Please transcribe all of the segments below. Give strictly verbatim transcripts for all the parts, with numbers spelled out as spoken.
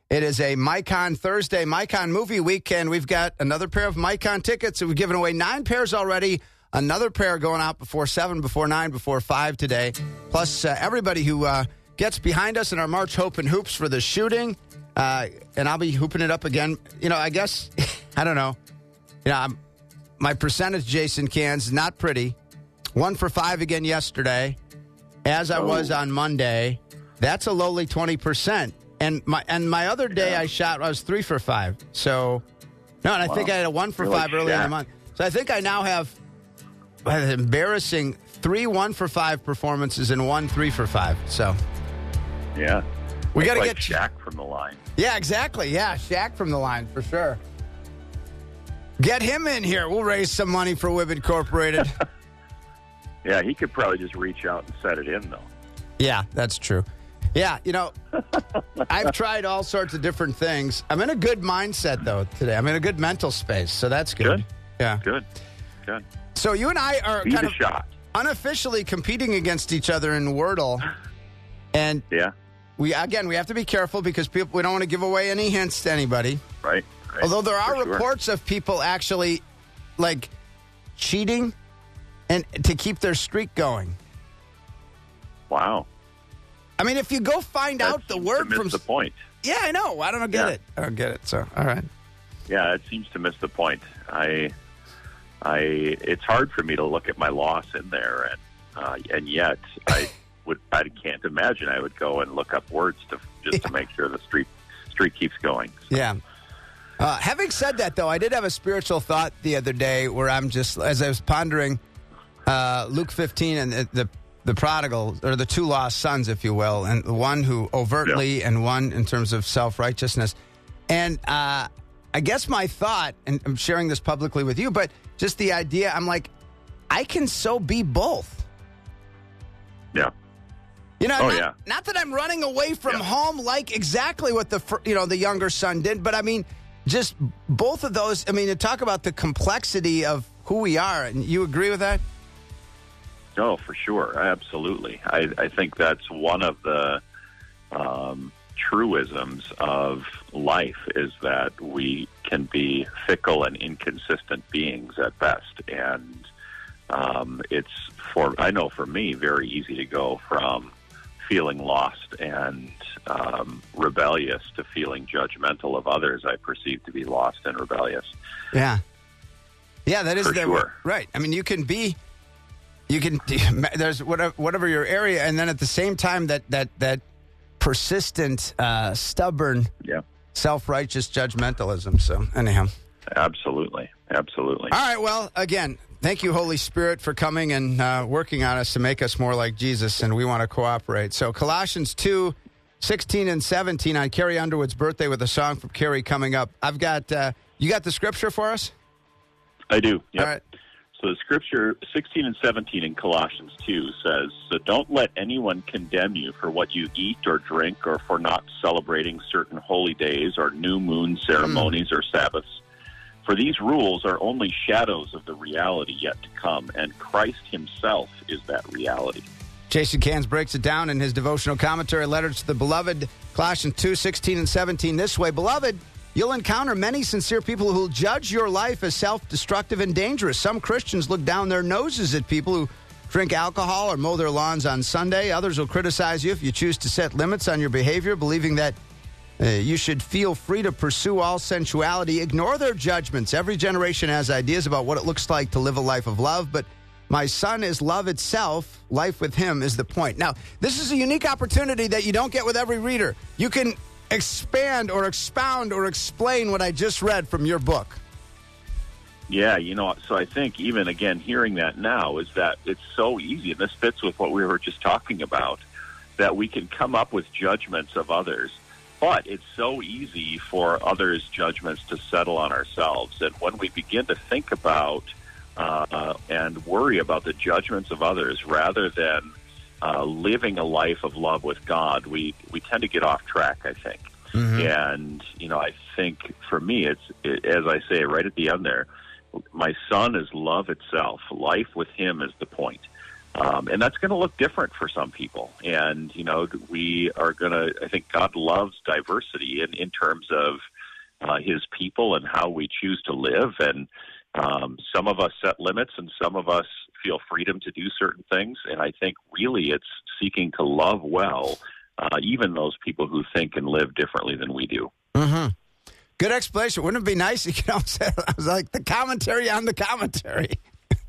It is a MyCon Thursday, MyCon movie week, and we've got another pair of MyCon tickets. We've given away nine pairs already. Another pair going out before seven, before nine, before five today. Plus, uh, everybody who uh, gets behind us in our March Hope and Hoops for the shooting, uh, and I'll be hooping it up again. You know, I guess, I don't know. You know, I'm, my percentage, Jason Cans, not pretty. One for five again yesterday, as I oh. was on Monday. That's a lowly twenty percent. And my and my other day yeah. I shot, I was three for five. So, no, and I wow. think I had a one for You're five like early in the month. So I think I now have an embarrassing three one for five performances and one three for five. So, yeah. We got to like get Shaq from the line. Yeah, exactly. Yeah, Shaq from the line for sure. Get him in here. We'll raise some money for Wib Incorporated. Yeah, he could probably just reach out and set it in, though. Yeah, that's true. Yeah, you know, I've tried all sorts of different things. I'm in a good mindset, though, today. I'm in a good mental space, so that's good. Good. Yeah. Good. Good. So you and I are Be kind the of shot. unofficially competing against each other in Wordle. And yeah. we again, we have to be careful because people we don't want to give away any hints to anybody. Right. right. Although there are For reports sure. of people actually, like, cheating and to keep their streak going. Wow. I mean, if you go find that out the seems word to miss from the point. Yeah, I know. I don't get yeah. it. I don't get it. So, all right. Yeah, it seems to miss the point. I, I, it's hard for me to look at my loss in there, and uh, and yet I would, I can't imagine I would go and look up words to just yeah. to make sure the streak streak keeps going. So. Yeah. Uh, having said that, though, I did have a spiritual thought the other day where I'm just, as I was pondering uh, Luke fifteen and the, the the prodigal, or the two lost sons, if you will, and the one who overtly yeah. and one in terms of self-righteousness. And uh, I guess my thought, and I'm sharing this publicly with you, but just the idea, I'm like, I can so be both. Yeah. You know, oh, not, yeah. not that I'm running away from yeah. home like exactly what the you know the younger son did, but I mean, just both of those. I mean, to talk about the complexity of who we are, and you agree with that? No, for sure, absolutely. I, I think that's one of the um, truisms of life is that we can be fickle and inconsistent beings at best, and um, it's for I know for me very easy to go from feeling lost and um, rebellious to feeling judgmental of others I perceive to be lost and rebellious. Yeah. Yeah, that is For the sure. right. I mean, you can be, you can, there's whatever, whatever your area, and then at the same time, that, that, that persistent, uh, stubborn, yeah. self-righteous judgmentalism. So, anyhow. Absolutely. Absolutely. All right, well, again, thank you, Holy Spirit, for coming and uh, working on us to make us more like Jesus, and we want to cooperate. So Colossians two, sixteen and seventeen on Carrie Underwood's birthday with a song from Carrie coming up. I've got, uh, you got the scripture for us? I do, yep. All right. So the scripture sixteen and seventeen in Colossians two says, "So don't let anyone condemn you for what you eat or drink or for not celebrating certain holy days or new moon ceremonies mm. or Sabbaths. For these rules are only shadows of the reality yet to come, and Christ himself is that reality." Jason Cans breaks it down in his devotional commentary, Letters to the Beloved, Colossians two, sixteen and seventeen this way. Beloved, you'll encounter many sincere people who will judge your life as self-destructive and dangerous. Some Christians look down their noses at people who drink alcohol or mow their lawns on Sunday. Others will criticize you if you choose to set limits on your behavior, believing that Uh, you should feel free to pursue all sensuality. Ignore their judgments. Every generation has ideas about what it looks like to live a life of love, but my son is love itself. Life with him is the point. Now, this is a unique opportunity that you don't get with every reader. You can expand or expound or explain what I just read from your book. Yeah, you know, so I think even, again, hearing that now is that it's so easy, and this fits with what we were just talking about, that we can come up with judgments of others. But it's so easy for others' judgments to settle on ourselves. And when we begin to think about uh, and worry about the judgments of others rather than uh, living a life of love with God, we, we tend to get off track, I think. Mm-hmm. And, you know, I think for me, it's, it, as I say right at the end there, my son is love itself. Life with him is the point. Um, and that's going to look different for some people. And, you know, we are going to, I think God loves diversity in, in terms of uh, his people and how we choose to live. And um, some of us set limits and some of us feel freedom to do certain things. And I think really it's seeking to love well, uh, even those people who think and live differently than we do. Mm-hmm. Good explanation. Wouldn't it be nice? You know, I was like the commentary on the commentary.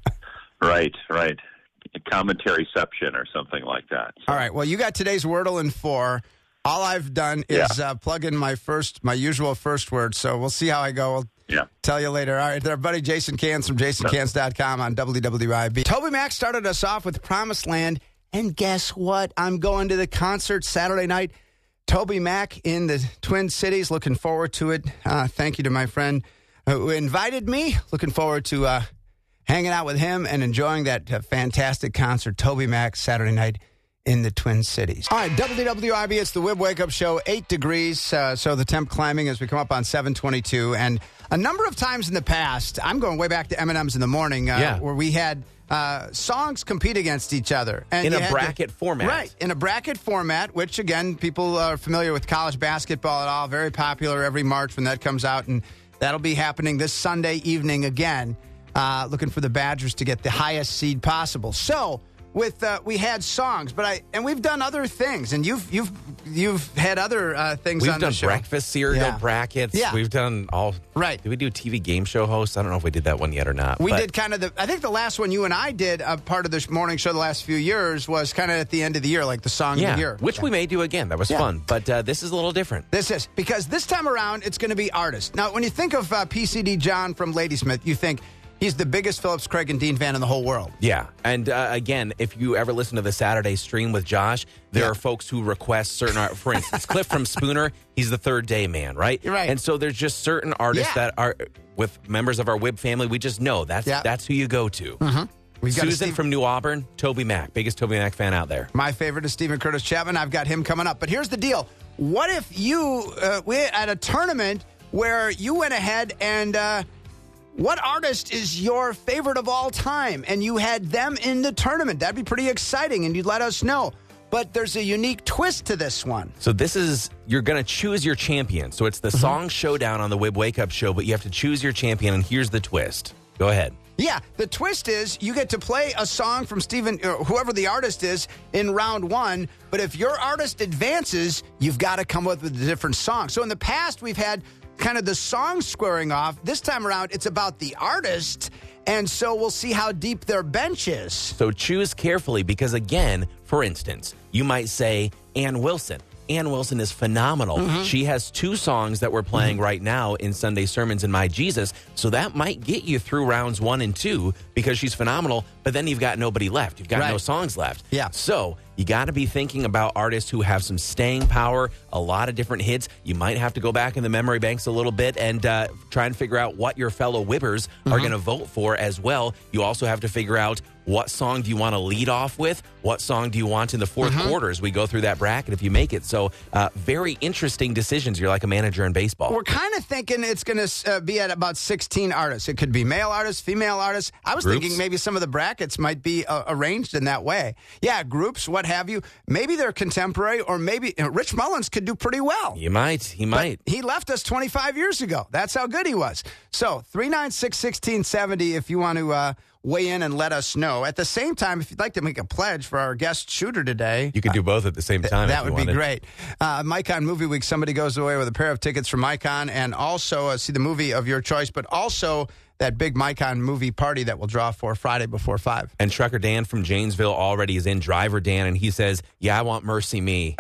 Right, right. Commentaryception or something like that. So. All right. Well, you got today's Wordle in four. All I've done is yeah. uh, plug in my first, my usual first word. So we'll see how I go. We'll yeah. tell you later. All right. There, buddy, Jason Cans from jason cans dot com on W W I B. Toby Mac started us off with Promised Land. And guess what? I'm going to the concert Saturday night. Toby Mac in the Twin Cities. Looking forward to it. Uh, thank you to my friend who invited me. Looking forward to uh, hanging out with him and enjoying that uh, fantastic concert, Toby Mac, Saturday night in the Twin Cities. All right, W W I B, it's the Wib Wake Up Show, eight degrees, uh, so the temp climbing as we come up on seven twenty-two. And a number of times in the past, I'm going way back to M and M's in the Morning, uh, yeah. where we had uh, songs compete against each other. And in a bracket to, format. Right, in a bracket format, which, again, people are familiar with college basketball at all, very popular every March when that comes out, and that'll be happening this Sunday evening again. Uh, looking for the Badgers to get the highest seed possible. So, with uh, we had songs, but I and we've done other things, and you've you've you've had other uh, things we've on the show. We've done breakfast cereal yeah. brackets. Yeah. We've done all. Right. Did we do T V game show hosts? I don't know if we did that one yet or not. We but. did kind of the. I think the last one you and I did, a part of the morning show the last few years, was kind of at the end of the year, like the song yeah, of the year, which we may do again. That was yeah. fun, but uh, this is a little different. This is because this time around it's going to be artists. Now, when you think of uh, P C D John from Ladysmith, you think. He's the biggest Phillips, Craig, and Dean fan in the whole world. Yeah. And, uh, again, if you ever listen to the Saturday stream with Josh, there yeah. are folks who request certain art. For instance, Cliff from Spooner, he's the third day man, right? You're right. And so there's just certain artists yeah. that are, with members of our Wib family, we just know that's yeah. that's who you go to. Mm-hmm. We've got Susan Steve- from New Auburn, Toby Mac, biggest Toby Mac fan out there. My favorite is Stephen Curtis Chapman. I've got him coming up. But here's the deal. What if you, uh, we at a tournament where you went ahead and... Uh, What artist is your favorite of all time? And you had them in the tournament. That'd be pretty exciting, and you'd let us know. But there's a unique twist to this one. So this is, you're going to choose your champion. So it's the mm-hmm. song showdown on the Wib Wake Up Show, but you have to choose your champion, and here's the twist. Go ahead. Yeah, the twist is you get to play a song from Stephen, or whoever the artist is, in round one. But if your artist advances, you've got to come up with a different song. So in the past, we've had kind of the song squaring off. This time around, it's about the artist, and so we'll see how deep their bench is. So choose carefully because, again, for instance, you might say Ann Wilson. Ann Wilson is phenomenal. Mm-hmm. She has two songs that we're playing mm-hmm. right now in Sunday Sermons in My Jesus, so that might get you through rounds one and two because she's phenomenal, but then you've got nobody left. You've got right. no songs left. Yeah. So you got to be thinking about artists who have some staying power, a lot of different hits. You might have to go back in the memory banks a little bit and uh, try and figure out what your fellow Wibbers mm-hmm. are going to vote for as well. You also have to figure out what song do you want to lead off with? What song do you want in the fourth mm-hmm. quarter as we go through that bracket if you make it? So uh, very interesting decisions. You're like a manager in baseball. We're kind of thinking it's going to uh, be at about sixteen artists. It could be male artists, female artists. I was Groups? thinking maybe some of the brackets might be uh, arranged in that way. Yeah, groups, what have you. Maybe they're contemporary, or maybe uh, Rich Mullins could do pretty well. You might. He might. But he left us twenty-five years ago. That's how good he was. So three nine six, one six seven zero if you want to uh, weigh in and let us know. At the same time, if you'd like to make a pledge for our guest shooter today. You could do both at the same time. Uh, that if you would be wanted. great. Uh, Micon Movie Week, somebody goes away with a pair of tickets from Micon and also uh, see the movie of your choice, but also that big Micon movie party that we'll draw for Friday before five. And Trucker Dan from Janesville already is in. Driver Dan, and he says, yeah, I want Mercy Me.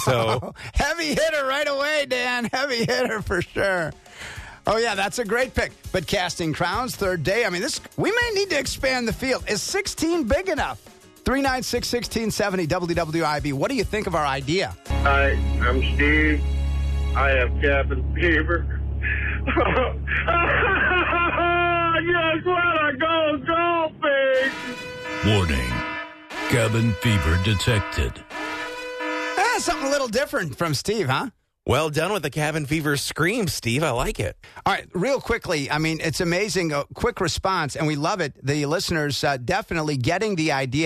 So heavy hitter right away, Dan. Heavy hitter for sure. Oh, yeah, that's a great pick. But Casting Crowns, third day. I mean, this we may need to expand the field. Is sixteen big enough? three nine six, one six seven zero W W I B. What do you think of our idea? Hi, I'm Steve. I have cabin fever. Just wanna go golfing. Warning. Cabin fever detected. Ah, something a little different from Steve, huh? Well done with the cabin fever scream, Steve. I like it. All right, real quickly, I mean, it's amazing, a quick response, and we love it. The listeners uh, definitely getting the idea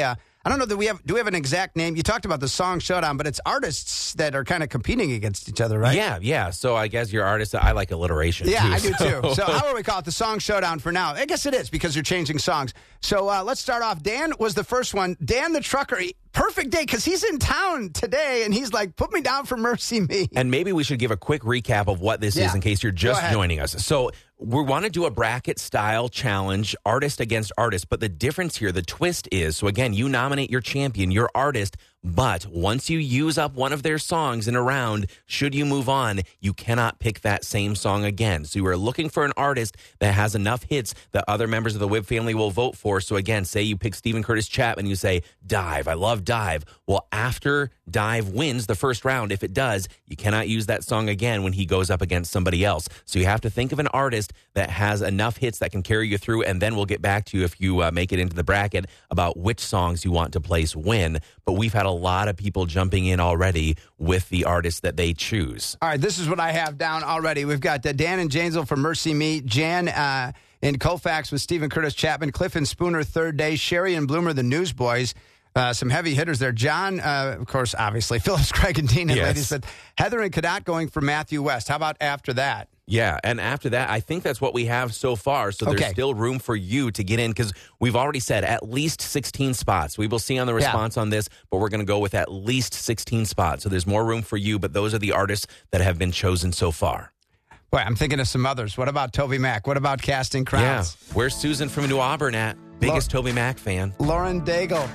I don't know that we have, do we have an exact name? You talked about the Song Showdown, but it's artists that are kind of competing against each other, right? Yeah, yeah. So I guess your artist, I like alliteration, Yeah, too, I do so. too. So how will we call it? The Song Showdown for now. I guess it is because you're changing songs. So uh, let's start off. Dan was the first one. Dan the Trucker, he, perfect day because he's in town today and he's like, put me down for Mercy Me. And maybe we should give a quick recap of what this Yeah. is in case you're Go just ahead. joining us. So we want to do a bracket style challenge, artist against artist. But the difference here, the twist is, so again, you nominate your champion, your artist. But once you use up one of their songs in a round, should you move on, you cannot pick that same song again. So you are looking for an artist that has enough hits that other members of the Wibb family will vote for. So again, say you pick Stephen Curtis Chapman, you say, Dive, I love Dive. Well, after Dive wins the first round, if it does, you cannot use that song again when he goes up against somebody else. So you have to think of an artist that has enough hits that can carry you through, and then we'll get back to you if you uh, make it into the bracket about which songs you want to place win. But we've had a lot of people jumping in already with the artists that they choose. All right, this is what I have down already. We've got uh, Dan and Janesville for Mercy Me, Jan uh, in Colfax with Stephen Curtis Chapman, Cliff and Spooner, Third Day, Sherry and Bloomer, the Newsboys. Uh, some heavy hitters there. John, uh, of course, obviously, Phyllis, Craig, and Dean, and Yes. Ladies, but Heather and Cadott going for Matthew West. How about after that? Yeah, and after that, I think that's what we have so far. So there's Okay. still room for you to get in because we've already said at least sixteen spots. We will see on the response on this, but we're going to go with at least sixteen spots. So there's more room for you, but those are the artists that have been chosen so far. Boy, I'm thinking of some others. What about Toby Mac? What about Casting Crowns? Yeah. Where's Susan from New Auburn at? Biggest Toby Mac fan. Lauren Daigle.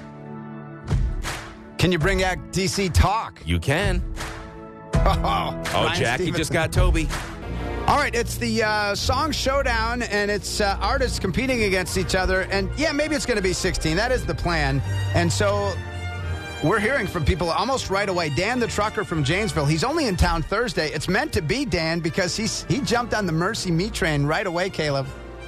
Can you bring back D C Talk? You can. Oh, Oh, Ryan Jackie Stevenson. just got Toby. All right, it's the uh, Song Showdown, and it's uh, artists competing against each other. And, yeah, maybe it's going to be sixteen. That is the plan. And so we're hearing from people almost right away. Dan the Trucker from Janesville, he's only in town Thursday. It's meant to be Dan because he's he jumped on the Mercy Me train right away, Caleb.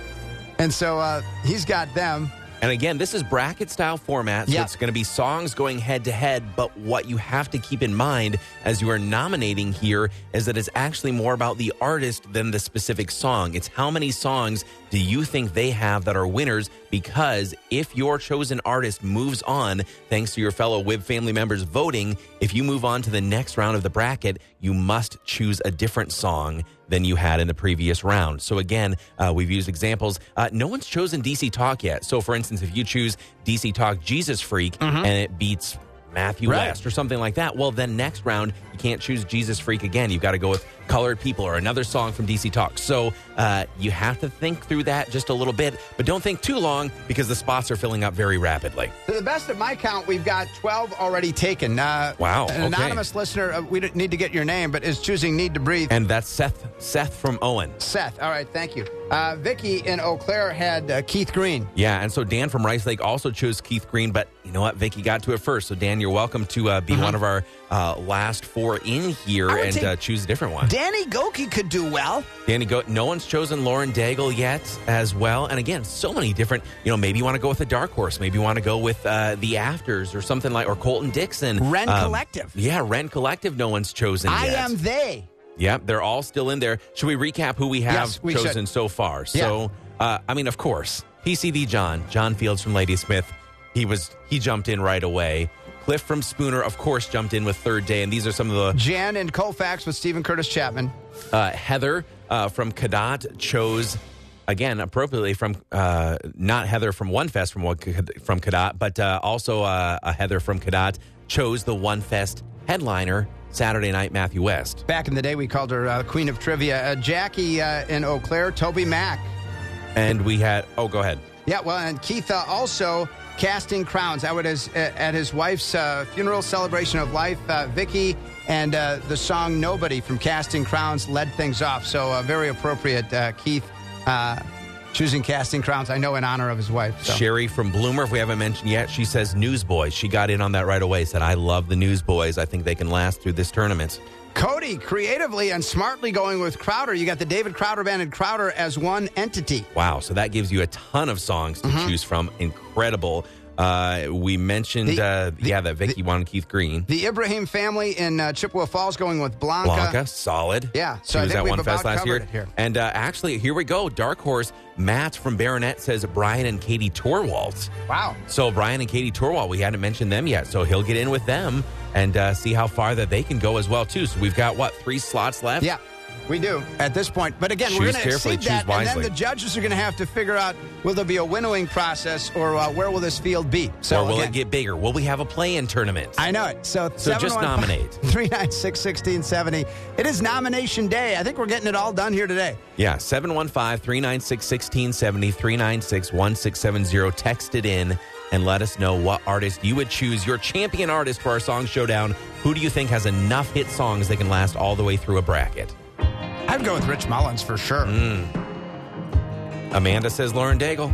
And so uh, he's got them. And again, this is bracket style format, so Yeah. it's going to be songs going head to head. But what you have to keep in mind as you are nominating here is that it's actually more about the artist than the specific song. It's how many songs do you think they have that are winners? Because if your chosen artist moves on, thanks to your fellow Wibb family members voting, if you move on to the next round of the bracket, you must choose a different song than you had in the previous round. So again, uh, we've used examples. Uh, no one's chosen D C Talk yet. So for instance, if you choose D C Talk Jesus Freak and it beats Matthew Right. West or something like that, well, then next round, you can't choose Jesus Freak again. You've got to go with Colored People or another song from D C Talk. So uh, you have to think through that just a little bit, but don't think too long because the spots are filling up very rapidly. To the best of my count, we've got twelve already taken. Uh, Wow, An okay. anonymous listener, uh, we don't need to get your name, but is choosing Need to Breathe. And that's Seth, Seth from Owen. Seth, all right, thank you. Uh, Vicky in Eau Claire had uh, Keith Green. Yeah, and so Dan from Rice Lake also chose Keith Green, but you know what? Vicky got to it first. So Dan, you're welcome to uh, be one of our uh, last four in here I would and take- uh, choose a different one. Danny Goki could do well. Danny, go. No one's chosen Lauren Daigle yet as well. And again, so many different, you know, maybe you want to go with a dark horse. Maybe you want to go with uh, the Afters or something like, or Colton Dixon. Ren Um, Collective. Yeah, Ren Collective, no one's chosen I yet. am they. Yeah, they're all still in there. Should we recap who we have Yes, we chosen should. so far? So, uh, I mean, of course, P C V John, John Fields from Ladysmith. He was he jumped in right away. Cliff from Spooner, of course, jumped in with Third Day, and these are some of the Jan in Colfax with Stephen Curtis Chapman. uh, Heather uh, from Cadott chose again appropriately from uh, not Heather from One Fest from one, from Cadott, but uh, also uh, a Heather from Cadott chose the One Fest headliner Saturday night, Matthew West. Back in the day, we called her uh, Queen of Trivia. Uh, Jackie uh, in Eau Claire, Toby Mac. And we had oh, go ahead. Yeah, well, and Keith uh, also Casting Crowns. I would his, uh, at his wife's uh, funeral celebration of life. Uh, Vicky and uh, the song "Nobody" from Casting Crowns led things off. So uh, very appropriate. Uh, Keith uh, choosing Casting Crowns. I know in honor of his wife. So. Sherry from Bloomer, if we haven't mentioned yet, she says Newsboys. She got in on that right away. Said, I love the Newsboys. I think they can last through this tournament. Cody creatively and smartly going with Crowder. You got the David Crowder Band and Crowder as one entity. Wow. So that gives you a ton of songs to choose from. Incredible. Uh, we mentioned, The- uh, the- yeah, that Vicky wanted Keith Green. The Ibrahim family in uh, Chippewa Falls going with Blanca. Blanca, solid. Yeah, She so I was think at we've One Fest about last year. covered it here. And uh, actually, here we go. Dark Horse, Matt from Baronet says Brian and Katie Torwalt. Wow. So Brian and Katie Torwalt, we hadn't mentioned them yet. So he'll get in with them and uh, see how far that they can go as well, too. So we've got, what, three slots left? Yeah, we do at this point. But again, Choose we're going to carefully, exceed that, choose wisely. and then the judges are going to have to figure out, will there be a winnowing process, or uh, where will this field be? So or will again, it get bigger? Will we have a play-in tournament? I know it. So, So just nominate. three nine six, one six seven zero. It is nomination day. I think we're getting it all done here today. Yeah, seven one five, three nine six, one six seven zero, three nine six, one six seven zero. Text it in and let us know what artist you would choose, your champion artist for our Song Showdown. Who do you think has enough hit songs that can last all the way through a bracket? I'd go with Rich Mullins for sure. Mm. Amanda says Lauren Daigle.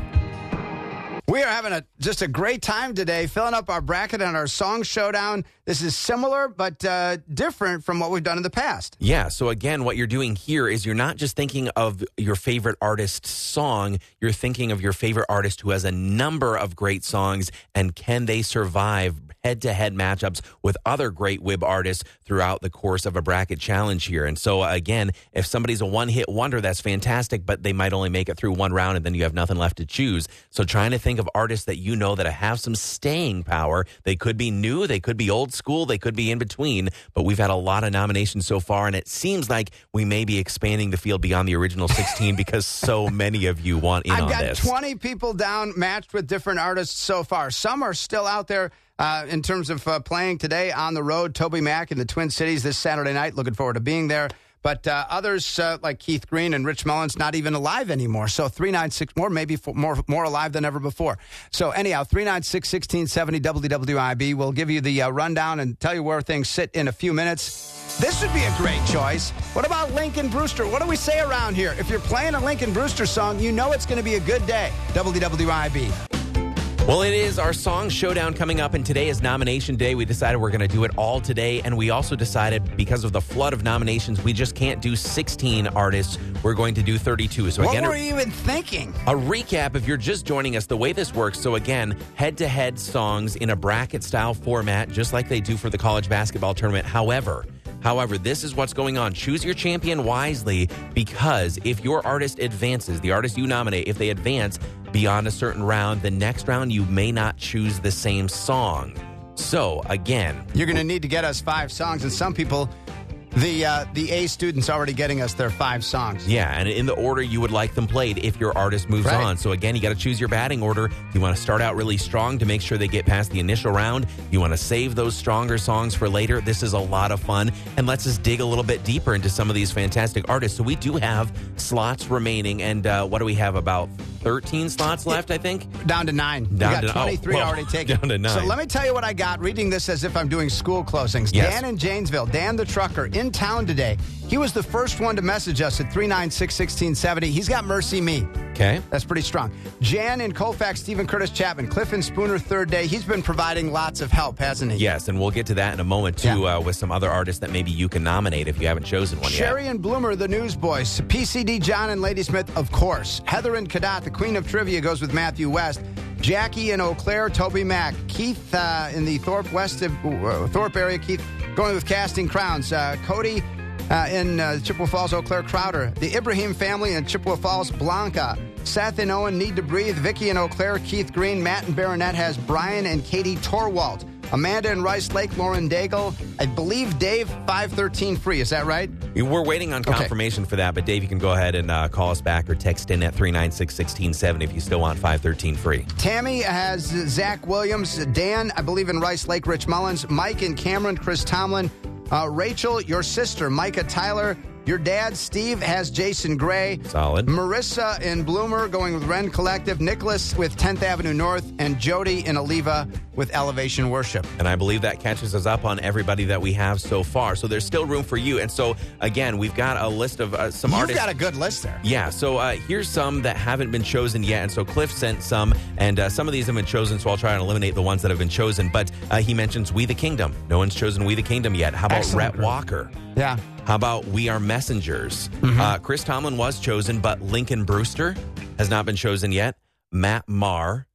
We are having a just a great time today, filling up our bracket and our Song Showdown. This is similar but uh, different from what we've done in the past. Yeah, so again, what you're doing here is you're not just thinking of your favorite artist's song, you're thinking of your favorite artist who has a number of great songs, and can they survive head-to-head matchups with other great W I B artists throughout the course of a bracket challenge here. And so, uh, again, if somebody's a one-hit wonder, that's fantastic, but they might only make it through one round, and then you have nothing left to choose. So trying to think of artists that you know that have some staying power. They could be new, they could be old school, they could be in between, but we've had a lot of nominations so far, and it seems like we may be expanding the field beyond the original sixteen because so many of you want in I've on got this. twenty people down matched with different artists so far. Some are still out there uh, in terms of uh, playing today on the road. Toby Mac in the Twin Cities this Saturday night. Looking forward to being there. But uh, others uh, like Keith Green and Rich Mullins not even alive anymore. So three nine six more, maybe for more more alive than ever before. So anyhow, three nine six, one six seven zero W W I B. We'll give you the uh, rundown and tell you where things sit in a few minutes. This would be a great choice. What about Lincoln Brewster? What do we say around here? If you're playing a Lincoln Brewster song, you know it's going to be a good day. W W I B. Well, it is our Song Showdown coming up, and today is nomination day. We decided we're going to do it all today, and we also decided because of the flood of nominations, we just can't do sixteen artists. We're going to do thirty-two. So What again, were you even thinking? a recap if you're just joining us, the way this works. So again, head-to-head songs in a bracket-style format, just like they do for the college basketball tournament. However, However, this is what's going on. Choose your champion wisely, because if your artist advances, the artist you nominate, if they advance beyond a certain round, the next round you may not choose the same song. So, again, You're going to need to get us five songs, and some people, the uh, the A students already getting us their five songs. yeah, and in the order you would like them played if your artist moves Right. on. So again, you got to choose your batting order. You want to start out really strong to make sure they get past the initial round. You want to save those stronger songs for later. This is a lot of fun, and lets us dig a little bit deeper into some of these fantastic artists. So we do have slots remaining, and uh, what do we have, about thirteen slots left, I think? Down to nine. Down we got to- oh, twenty-three whoa. already taken. Down to nine. So let me tell you what I got, reading this as if I'm doing school closings. Yes. Dan in Janesville, Dan the trucker, in town today. He was the first one to message us at three nine six, one six seven zero. He's got Mercy Me. Okay. That's pretty strong. Jan in Colfax, Stephen Curtis Chapman, Clifton Spooner, third day. He's been providing lots of help, hasn't he? Yes, and we'll get to that in a moment, too, Yeah. uh, with some other artists that maybe you can nominate if you haven't chosen one Sherry yet. and Bloomer, the Newsboys. P C D John and Ladysmith, of course. Heather and Cadat, the Queen of Trivia, goes with Matthew West. Jackie in Eau Claire, Toby Mac. Keith uh, in the Thorpe West of, uh, Thorpe area, Keith going with Casting Crowns. Uh, Cody uh, in uh, Chippewa Falls, Eau Claire, Crowder. The Ibrahim family in Chippewa Falls, Blanca. Seth and Owen, Need to Breathe. Vicky in Eau Claire, Keith Green. Matt and Baronet has Brian and Katie Torwalt. Amanda in Rice Lake, Lauren Daigle. I believe Dave, five thirteen free. Is that right? We're waiting on Okay. confirmation for that, but Dave, you can go ahead and uh, call us back or text in at three nine six, one six seven zero if you still want five thirteen free. Tammy has Zach Williams. Dan, I believe, in Rice Lake, Rich Mullins. Mike and Cameron, Chris Tomlin. Uh, Rachel, your sister, Micah Tyler. Your dad, Steve, has Jason Gray. Solid. Marissa in Bloomer going with Ren Collective. Nicholas with tenth Avenue North. And Jody in Oliva with Elevation Worship. And I believe that catches us up on everybody that we have so far. So there's still room for you. And so, again, we've got a list of uh, some You've artists. got a good list there. Yeah, so uh, here's some that haven't been chosen yet. And so Cliff sent some, and uh, some of these have been chosen, so I'll try and eliminate the ones that have been chosen. But uh, he mentions We the Kingdom. No one's chosen We the Kingdom yet. How about Excellent Rhett group. Walker? Yeah. How about We Are Messengers? Mm-hmm. Uh, Chris Tomlin was chosen, but Lincoln Brewster has not been chosen yet. Matt Marr,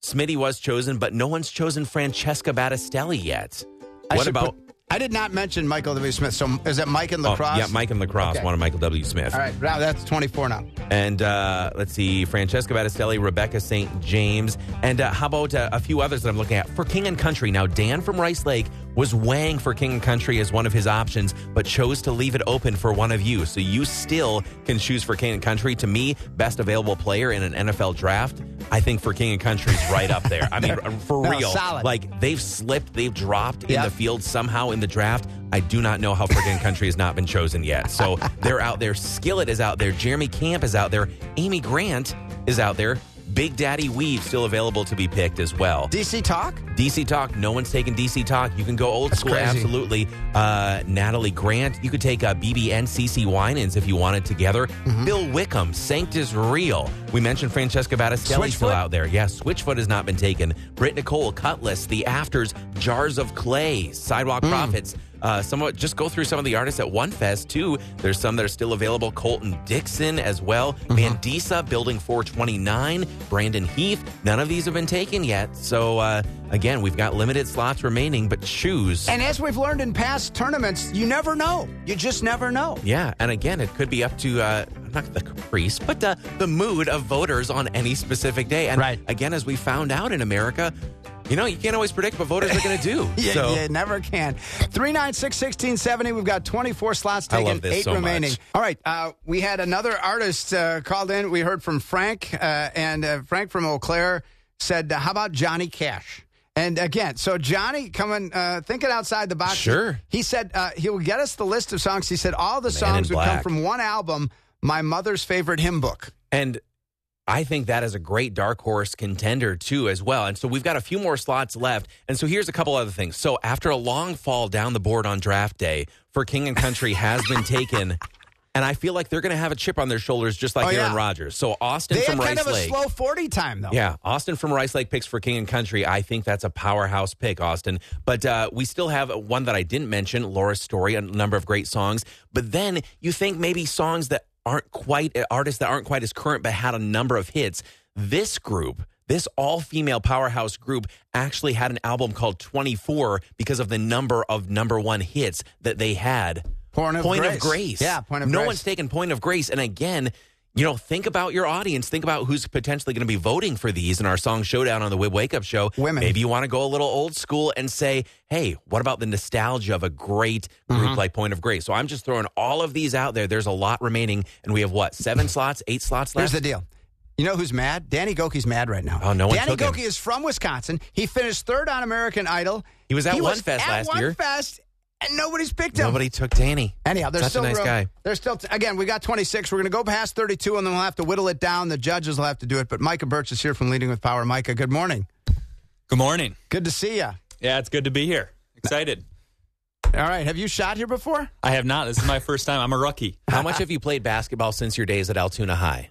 Smitty was chosen, but no one's chosen Francesca Battistelli yet. I What should about... put- I did not mention Michael W. Smith. So is it Mike and Oh, Lacrosse? yeah, Mike and Lacrosse Okay. wanted Michael W. Smith. All right, now that's twenty-four now. And uh, let's see, Francesca Battistelli, Rebecca Saint James, and uh, how about uh, a few others that I'm looking at for King and Country? Now, Dan from Rice Lake was weighing for King and Country as one of his options, but chose to leave it open for one of you. So you still can choose for King and Country. To me, best available player in an N F L draft, I think for King and Country is right up there. I mean, for No, real. solid. Like, they've slipped, they've dropped in Yep. the field somehow in the draft. I do not know how King and Country has not been chosen yet. So they're out there. Skillet is out there. Jeremy Camp is out there. Amy Grant is out there. Big Daddy Weave still available to be picked as well. D C Talk? D C Talk, no one's taking D C Talk. You can go old That's school, crazy. absolutely. Uh, Natalie Grant, you could take uh, B B N, C C Winans if you wanted together. Mm-hmm. Bill Wickham, Sanctus Real. We mentioned Francesca Battistelli still Switchfoot? out there. Yeah, Switchfoot has not been taken. Britt Nicole, Cutlass, The Afters, Jars of Clay, Sidewalk Mm. Prophets. Uh, somewhat, just go through some of the artists at One Fest, too. There's some that are still available. Colton Dixon as well. Mm-hmm. Mandisa, Building four twenty-nine. Brandon Heath. None of these have been taken yet. So, uh, again, we've got limited slots remaining, but choose. And as we've learned in past tournaments, you never know. You just never know. Yeah, and again, it could be up to, uh, not the caprice, but uh, the mood of voters on any specific day. And Right. again, as we found out in America, you know, you can't always predict what voters are going to do. Yeah, so, you never can. three nine six, one six seven zero. We've got twenty-four slots I taken, love this eight so remaining. much. All right. Uh, we had another artist uh, called in. We heard from Frank, uh, and uh, Frank from Eau Claire said, uh, how about Johnny Cash? And again, so Johnny coming, uh, thinking outside the box. Sure. He said uh, he will get us the list of songs. He said all the Man in songs would come Black. from one album, My Mother's Favorite Hymn Book. And I think that is a great dark horse contender, too, as well. And so we've got a few more slots left. And so here's a couple other things. So after a long fall down the board on draft day for King and Country has been taken, and I feel like they're going to have a chip on their shoulders just like Oh, yeah. Aaron Rodgers. So Austin They from had kind Rice of a Lake. slow forty time, though. Yeah, Austin from Rice Lake picks for King and Country. I think that's a powerhouse pick, Austin. But uh, we still have one that I didn't mention, Laura's Story, a number of great songs. But then you think maybe songs that aren't quite, artists that aren't quite as current but had a number of hits. This group, this all-female powerhouse group, actually had an album called twenty-four because of the number of number one hits that they had. Point of Grace. Grace. Yeah, Point of no Grace. one's taken Point of Grace. And again, you know, think about your audience. Think about who's potentially going to be voting for these in our Song Showdown on the Wib Wake Up Show. Women. Maybe you want to go a little old school and say, hey, what about the nostalgia of a great group Mm-hmm. like Point of Grace? So I'm just throwing all of these out there. There's a lot remaining. And we have, what, seven slots, eight slots left? Here's the deal. You know who's mad? Danny Goki's mad right now. Oh, no one Danny took him. Goki is from Wisconsin. He finished third on American Idol. He was at One Fest at last One year. Fest, and nobody's picked him. Nobody took Danny. Anyhow, there's Such still a nice room. guy. There's still t- again. We got twenty-six. We're going to go past thirty-two, and then we'll have to whittle it down. The judges will have to do it. But Micah Birch is here from Leading with Power. Micah, good morning. Good morning. Good to see you. Yeah, it's good to be here. Excited. All right. Have you shot here before? I have not. This is my first time. I'm a rookie. How much have you played basketball since your days at Altoona High?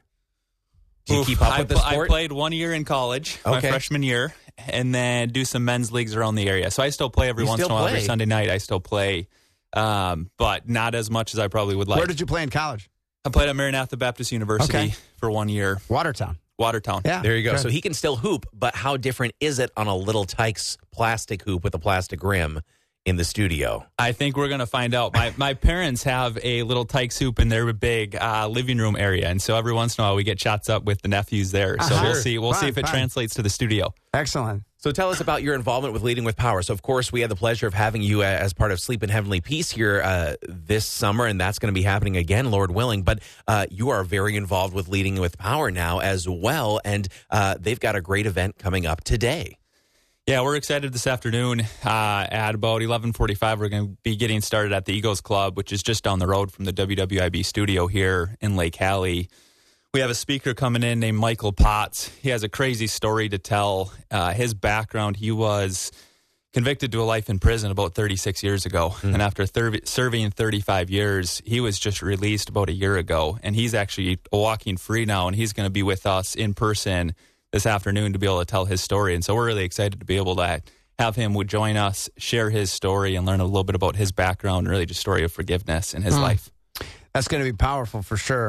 Do you Oof, keep up I, with the pl- sport? I played one year in college, my Okay. freshman year, and then do some men's leagues around the area. So I still play every You once in still a while. play? Every Sunday night, I still play, um, but not as much as I probably would like. Where did you play in college? I played at Maranatha Baptist University Okay. for one year, Watertown. Watertown. Yeah. There you go. Good. So he can still hoop, but how different is it on a little Tykes plastic hoop with a plastic rim in the studio? I think we're going to find out. My my parents have a little tyke soup in their big uh, living room area, and so every once in a while we get shots up with the nephews there. So Uh-huh. we'll Sure. see. We'll Fine, see if it fine. translates to the studio. Excellent. So tell us about your involvement with Leading with Power. So, of course, we had the pleasure of having you uh, as part of Sleep in Heavenly Peace here uh, this summer, and that's going to be happening again, Lord willing. But uh, you are very involved with Leading with Power now as well, and uh, they've got a great event coming up today. Yeah, we're excited this afternoon. Uh, at about eleven forty-five, we're going to be getting started at the Eagles Club, which is just down the road from the W W I B studio here in Lake Hallie. We have a speaker coming in named Michael Potts. He has a crazy story to tell. Uh, his background, he was convicted to a life in prison about thirty-six years ago. Mm. And after thir- serving thirty-five years, he was just released about a year ago. And he's actually walking free now, and he's going to be with us in person this afternoon to be able to tell his story. And so we're really excited to be able to have him would join us, share his story, and learn a little bit about his background, and really just story of forgiveness in his Mm. life. That's going to be powerful for sure.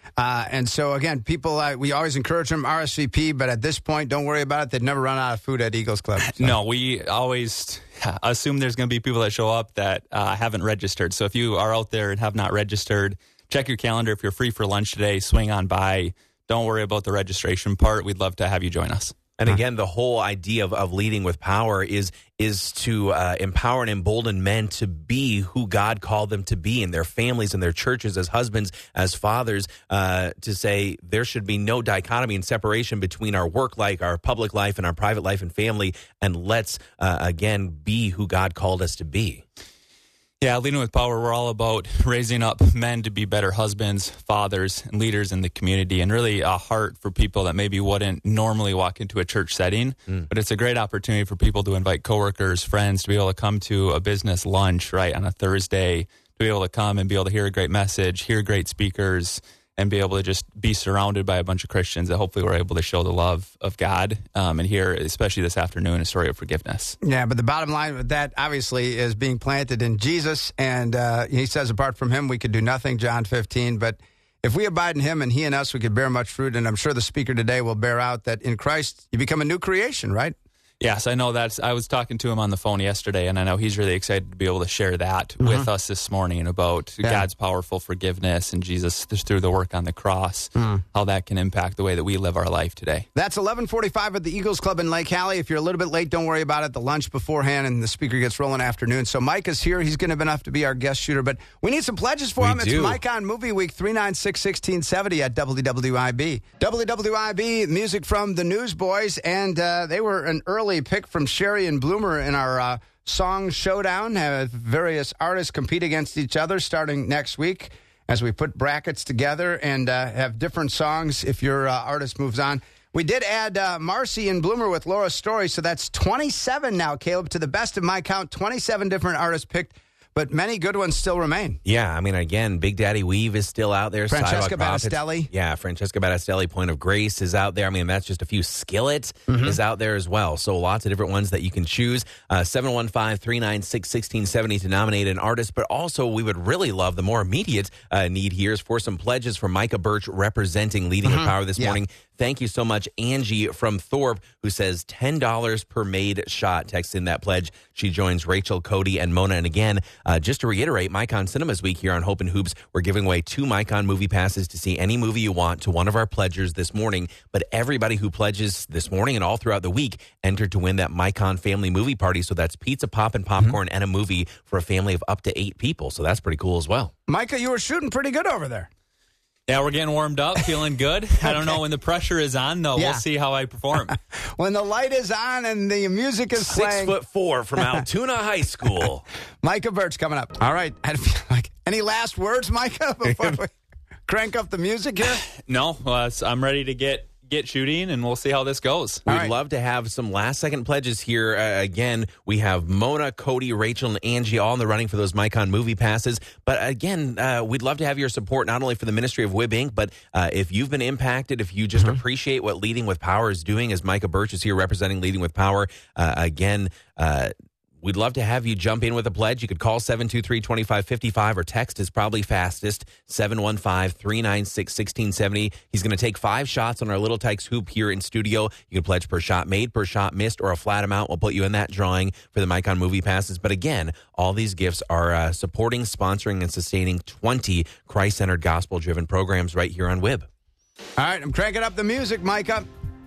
Uh, and so, again, people, uh, we always encourage them R S V P, but at this point, don't worry about it. They'd never run out of food at Eagles Club. So. No, we always assume there's going to be people that show up that uh, haven't registered. So if you are out there and have not registered, check your calendar. If you're free for lunch today, swing on by. Don't worry about the registration part. We'd love to have you join us. And again, the whole idea of, of leading with power is is to uh, empower and embolden men to be who God called them to be in their families and their churches, as husbands, as fathers, uh, to say there should be no dichotomy and separation between our work life, our public life, and our private life and family. And let's, uh, again, be who God called us to be. Yeah, Leading with Power, we're all about raising up men to be better husbands, fathers, and leaders in the community, and really a heart for people that maybe wouldn't normally walk into a church setting. Mm. But it's a great opportunity for people to invite coworkers, friends, to be able to come to a business lunch, right, on a Thursday, to be able to come and be able to hear a great message, hear great speakers, and be able to just be surrounded by a bunch of Christians that hopefully we're able to show the love of God um, and hear, especially this afternoon, a story of forgiveness. Yeah, but the bottom line with that, obviously, is being planted in Jesus. And uh, he says, apart from him, we could do nothing, John fifteen. But if we abide in him and he in us, we could bear much fruit. And I'm sure the speaker today will bear out that in Christ, you become a new creation, right? Yes, I know that's. I was talking to him on the phone yesterday, and I know he's really excited to be able to share that mm-hmm. with us this morning about yeah. God's powerful forgiveness and Jesus through the work on the cross, mm. how that can impact the way that we live our life today. That's eleven forty-five at the Eagles Club in Lake Hallie. If you're a little bit late, don't worry about it. The lunch beforehand, and the speaker gets rolling afternoon. So Mike is here. He's going to be enough to be our guest shooter, but we need some pledges for we him. Do. It's Mike on Movie Week, three nine six, one six seven zero at W W I B. W W I B, music from the Newsboys, and uh, they were an early pick from Sherry and Bloomer in our uh, song showdown. Have various artists compete against each other starting next week as we put brackets together and uh, have different songs if your uh, artist moves on. We did add uh, Marcy and Bloomer with Laura's Story, so that's twenty-seven now, Caleb. To the best of my count, twenty-seven different artists picked, but many good ones still remain. Yeah, I mean, again, Big Daddy Weave is still out there. Francesca Battistelli. Yeah, Francesca Battistelli, Point of Grace is out there. I mean, that's just a few. Skillet mm-hmm. is out there as well. So lots of different ones that you can choose. Uh, seven one five, three nine six, one six seven zero to nominate an artist. But also, we would really love, the more immediate uh, need here is for some pledges from Micah Birch representing Leading mm-hmm. with Power this yeah. morning. Thank you so much, Angie from Thorpe, who says ten dollars per made shot. Text in that pledge. She joins Rachel, Cody, and Mona. And again, uh, just to reiterate, Micon Cinemas Week here on Hope and Hoops, we're giving away two Micon movie passes to see any movie you want to one of our pledgers this morning. But everybody who pledges this morning and all throughout the week entered to win that Micon family movie party. So that's pizza, pop, and popcorn mm-hmm. and a movie for a family of up to eight people. So that's pretty cool as well. Micah, you were shooting pretty good over there. Yeah, we're getting warmed up, feeling good. okay. I don't know when the pressure is on, though. Yeah. We'll see how I perform. When the light is on and the music is Six playing. Six foot four from Altoona High School. Micah Birch coming up. All right. I feel like, any last words, Micah, before we crank up the music here? No, uh, I'm ready to get get shooting, and we'll see how this goes. We'd right. love to have some last-second pledges here. Uh, again, we have Mona, Cody, Rachel, and Angie all in the running for those Micon movie passes. But again, uh, we'd love to have your support not only for the Ministry of W I B Incorporated, but uh, if you've been impacted, if you just mm-hmm. appreciate what Leading with Power is doing, as Micah Birch is here representing Leading with Power, uh, again, uh, we'd love to have you jump in with a pledge. You could call seven two three, two five five five or text is probably fastest, seven one five, three nine six, one six seven zero. He's going to take five shots on our Little Tykes hoop here in studio. You can pledge per shot made, per shot missed, or a flat amount. We'll put you in that drawing for the Micon movie passes. But again, all these gifts are uh, supporting, sponsoring, and sustaining twenty Christ-centered, gospel-driven programs right here on W I B. All right, I'm cranking up the music, Micah.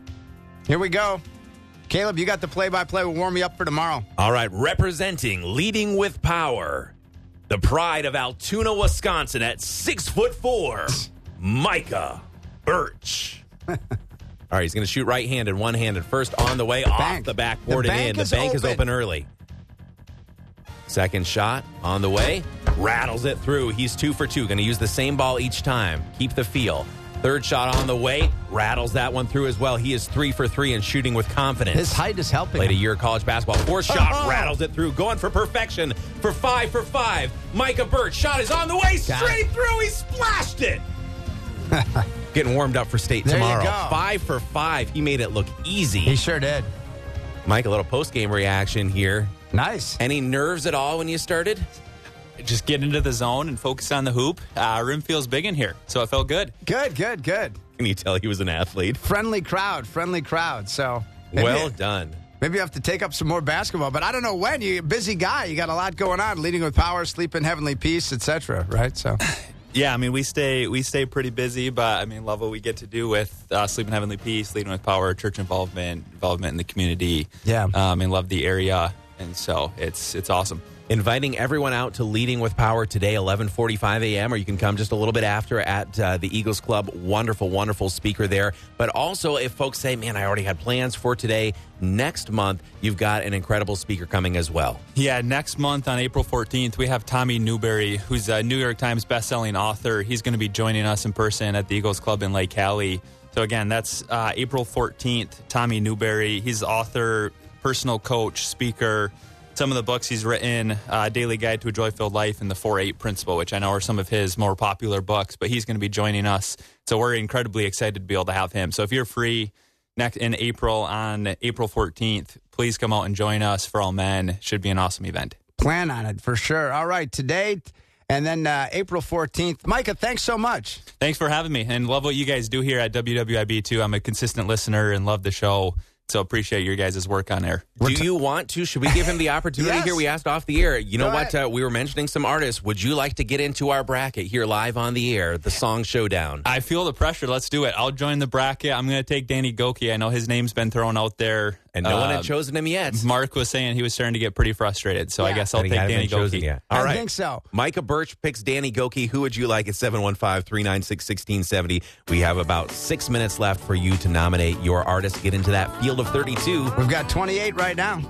Here we go. Caleb, you got the play-by-play. We'll warm you up for tomorrow. All right, representing Leading with Power, the pride of Altoona, Wisconsin, at six foot four, Micah Birch. All right, he's going to shoot right-handed, one-handed. First on the way, the off bank. the backboard the and in. The bank open. is open early. Second shot on the way, rattles it through. He's two for two. Going to use the same ball each time. Keep the feel. Third shot on the way, rattles that one through as well. He is three for three and shooting with confidence. His height is helping. Played a year of college basketball. Fourth shot, oh. rattles it through. Going for perfection for five for five. Micah Birch, shot is on the way, straight through. He splashed it. Getting warmed up for state there tomorrow. You go. Five for five. He made it look easy. He sure did. Mike, a little post-game reaction here. Nice. Any nerves at all when you started? just get into the zone and focus on the hoop. Uh, rim feels big in here, so it felt good. Good, good, good. Can you tell he was an athlete? Friendly crowd, friendly crowd. So maybe, Well done. maybe you have to take up some more basketball, but I don't know when. You're a busy guy. You got a lot going on, leading with power, sleep in heavenly peace, et cetera, right? So, Yeah, I mean, we stay we stay pretty busy, but I mean, love what we get to do with uh, Sleep in Heavenly Peace, Leading with Power, church involvement, involvement in the community. Yeah. Um, and love the area. And so it's it's awesome. Inviting everyone out to Leading with Power today, eleven forty-five a.m., or you can come just a little bit after at uh, the Eagles Club. Wonderful, wonderful speaker there. But also, if folks say, man, I already had plans for today, next month, you've got an incredible speaker coming as well. Yeah, next month on April fourteenth, we have Tommy Newberry, who's a New York Times bestselling author. He's going to be joining us in person at the Eagles Club in Lake Cali. So again, that's uh, April fourteenth, Tommy Newberry. He's author, personal coach, speaker. Some of the books he's written, uh, Daily Guide to a Joy-Filled Life and the four eight Principle, which I know are some of his more popular books, but he's going to be joining us. So we're incredibly excited to be able to have him. So if you're free next in April on April fourteenth, please come out and join us for all men. Should be an awesome event. plan on it for sure. All right, today and then uh, April fourteenth. Micah, thanks so much. Thanks for having me, and love what you guys do here at W W I B too. I'm a consistent listener and love the show. So appreciate your guys' work on there. Do you want to? Should we give him the opportunity Yes. here? We asked off the air. You know Go what? Uh, we were mentioning some artists. Would you like to get into our bracket here live on the air, the Song Showdown? I feel the pressure. Let's do it. I'll join the bracket. I'm going to take Danny Goki. I know his name's been thrown out there. And no one Uh, had chosen him yet. Mark was saying he was starting to get pretty frustrated, so I Yeah. guess I'll And he take hadn't Danny been chosen Goki. yet. All I right. think so. Micah Birch picks Danny Goki. Who would you like at seven one five, three nine six, one six seven zero? We have about six minutes left for you to nominate your artist. Get into that field of thirty-two. We've got twenty-eight right now.